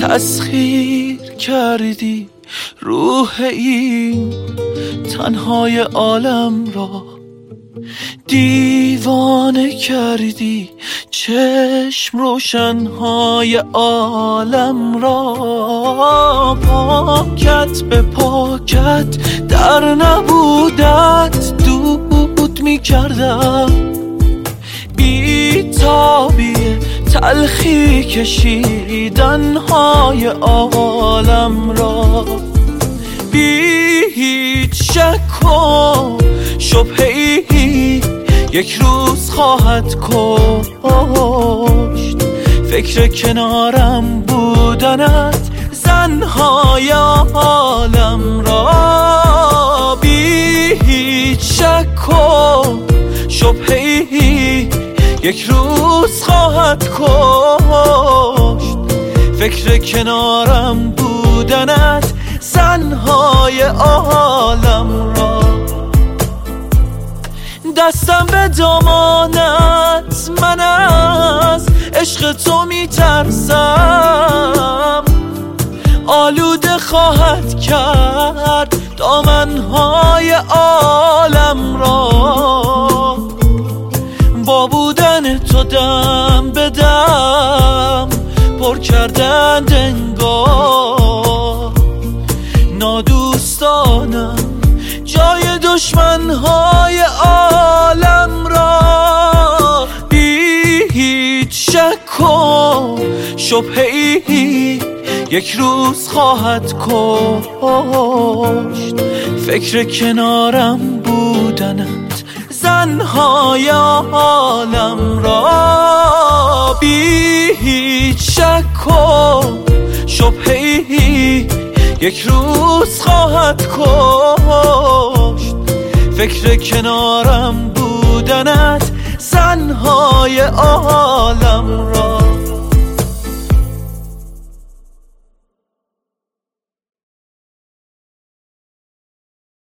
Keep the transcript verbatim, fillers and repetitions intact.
تسخیر کردی روح این تنهای عالم را، دیوانه کردی چشم روشنهای عالم را. پاکت به پاکت در نبودت دود می کردم، بی تابی تلخی کشیدنهای عالم را. بی هیچ شک و شبهه‌ای یک روز خواهد کشت فکر کنارم بودنت زنهای عالم را. بی هیچ شک و شبهه‌ای یک روز خواهد کشت فکر کنارم بودنت زنهای عالم را. دستم به دامانت من از عشق تو می ترسم، آلوده خواهد کرد دامنهای عالم را. با بودن تو دم به دم پر کردن انگار، نادوستانم جای دشمنهای عالم را. بی هیچ شک و شبهه‌ای یک روز خواهد کشت فکر کنارم بودنت زنهای عالم را. بی هیچ شک و شبهه‌ای یک روز خواهد کشت فکر کنارم بودنت زنهای عالم را.